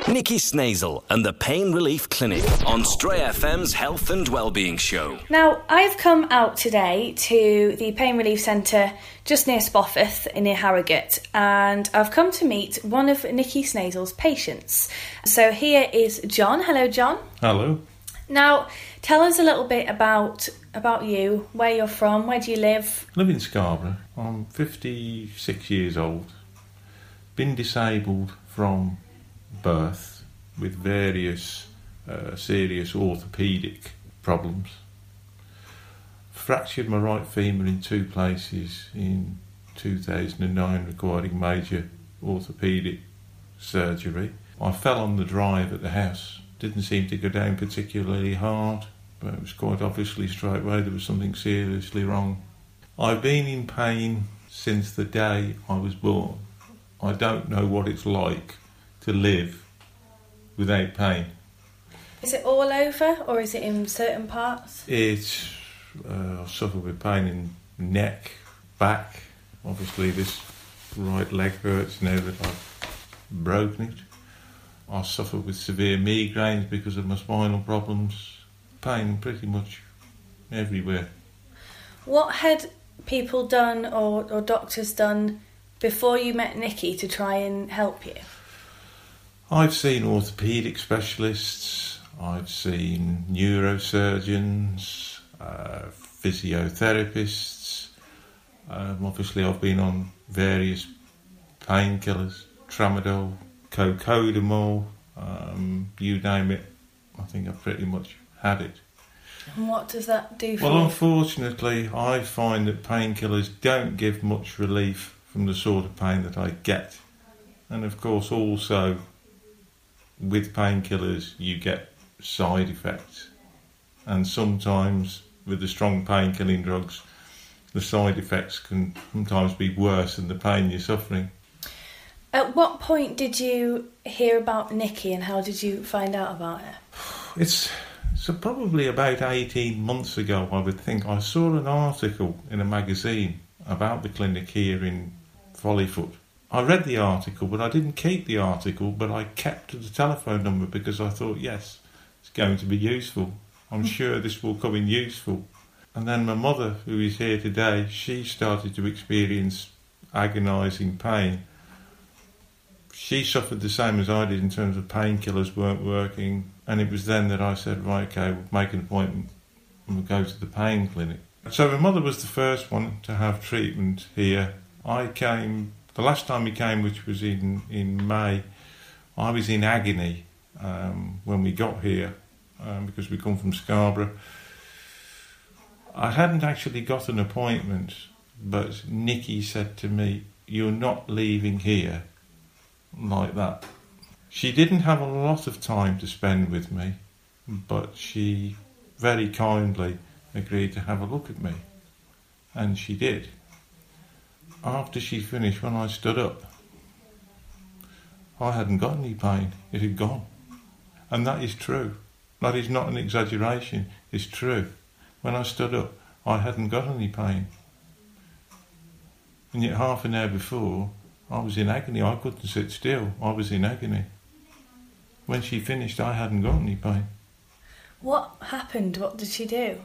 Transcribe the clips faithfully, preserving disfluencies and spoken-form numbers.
Nikki Snazel and the Pain Relief Clinic on Stray F M's Health and Wellbeing Show. Now, I've come out today to the Pain Relief Centre just near Spofforth, near Harrogate, and I've come to meet one of Nikki Snazel's patients. So here is John. Hello, John. Hello. Now, tell us a little bit about about you, where you're from, where do you live? I live in Scarborough. I'm fifty-six years old. Been disabled from birth with various uh, serious orthopaedic problems. Fractured my right femur in two places in two thousand nine, requiring major orthopaedic surgery. I fell on the drive at the house. Didn't seem to go down particularly hard, but it was quite obviously straight away there was something seriously wrong. I've been in pain since the day I was born. I don't know what it's like to live without pain. Is it all over, or is it in certain parts? It's, uh, I suffer with pain in neck, back. Obviously this right leg hurts now that I've broken it. I suffer with severe migraines because of my spinal problems. Pain pretty much everywhere. What had people done or, or doctors done before you met Nikki to try and help you? I've seen orthopaedic specialists, I've seen neurosurgeons, uh, physiotherapists. Um, obviously I've been on various painkillers, tramadol, cocodamol, um, you name it. I think I've pretty much had it. And what does that do for well, you? Well, unfortunately, I find that painkillers don't give much relief from the sort of pain that I get. And of course, also, with painkillers, you get side effects. And sometimes, with the strong painkilling drugs, the side effects can sometimes be worse than the pain you're suffering. At what point did you hear about Nikki and how did you find out about her? It's, it's probably about eighteen months ago, I would think. I saw an article in a magazine about the clinic here in Follyfoot. I read the article, but I didn't keep the article, but I kept the telephone number because I thought, yes, it's going to be useful. I'm sure this will come in useful. And then my mother, who is here today, she started to experience agonising pain. She suffered the same as I did in terms of painkillers weren't working, and it was then that I said, right, okay, we'll make an appointment and we'll go to the pain clinic. So my mother was the first one to have treatment here. I came, the last time we came, which was in, in May, I was in agony um, when we got here um, because we come from Scarborough. I hadn't actually got an appointment, but Nikki said to me, you're not leaving here like that. She didn't have a lot of time to spend with me, but she very kindly agreed to have a look at me, and she did. After she finished, when I stood up, I hadn't got any pain. It had gone. And that is true. That is not an exaggeration. It's true. When I stood up, I hadn't got any pain. And yet half an hour before, I was in agony. I couldn't sit still. I was in agony. When she finished, I hadn't got any pain. What happened? What did she do?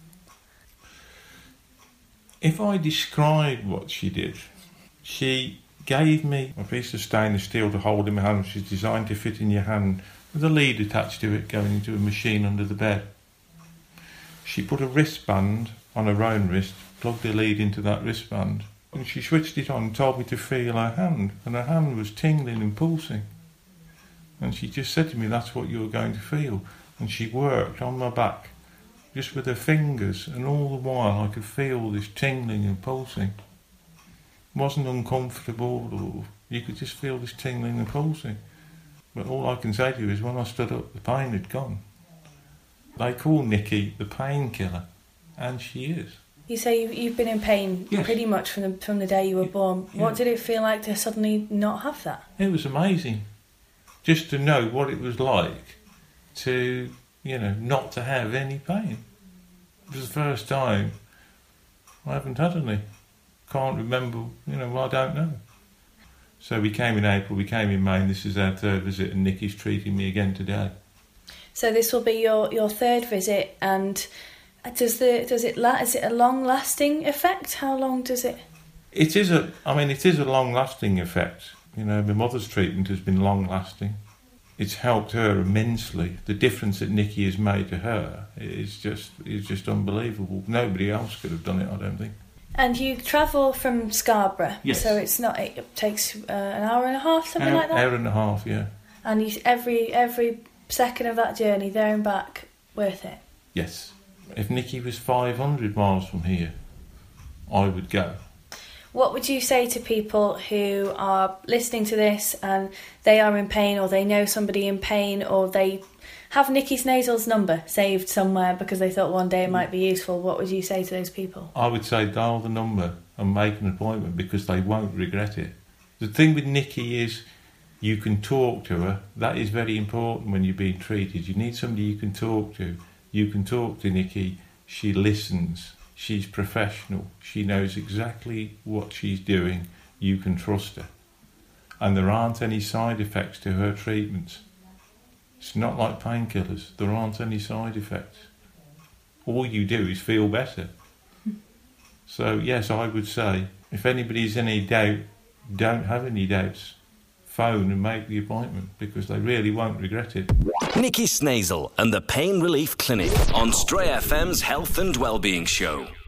If I describe what she did, she gave me a piece of stainless steel to hold in my hand, which is designed to fit in your hand, with a lead attached to it going into a machine under the bed. She put a wristband on her own wrist, plugged the lead into that wristband, and she switched it on and told me to feel her hand, and her hand was tingling and pulsing. And she just said to me, that's what you're going to feel. And she worked on my back, just with her fingers, and all the while I could feel this tingling and pulsing. It wasn't uncomfortable, or you could just feel this tingling and pulsing. But all I can say to you is when I stood up, the pain had gone. They call Nikki the painkiller, and she is. You say you've, you've been in pain yes. pretty much from the, from the day you were born. Yeah. What did it feel like to suddenly not have that? It was amazing. Just to know what it was like to, you know, not to have any pain. It was the first time I haven't had any. Can't remember, you know, well, I don't know. So we came in April, we came in May, and this is our third visit, and Nikki's treating me again today. So this will be your, your third visit, and does the does it la- is it a long lasting effect? How long does it? It is a, I mean, it is a long lasting effect. You know, my mother's treatment has been long lasting. It's helped her immensely. The difference that Nikki has made to her is just is just unbelievable. Nobody else could have done it, I don't think. And you travel from Scarborough, yes. So it's not. It takes uh, an hour and a half, something hour, like that. Hour and a half, yeah. And you, every every second of that journey, there and back, worth it. Yes. If Nikki was five hundred miles from here, I would go. What would you say to people who are listening to this and they are in pain, or they know somebody in pain, or they have Nikki Snazel's number saved somewhere because they thought one day it might be useful? What would you say to those people? I would say dial the number and make an appointment, because they won't regret it. The thing with Nikki is you can talk to her. That is very important when you're being treated. You need somebody you can talk to. You can talk to Nikki. She listens. She's professional. She knows exactly what she's doing. You can trust her. And there aren't any side effects to her treatments. It's not like painkillers. There aren't any side effects. All you do is feel better. So, yes, I would say, if anybody's in any doubt, don't have any doubts. Phone and make the appointment, because they really won't regret it. Nikki Snazel and the Pain Relief Clinic on Stray F M's Health and Wellbeing Show.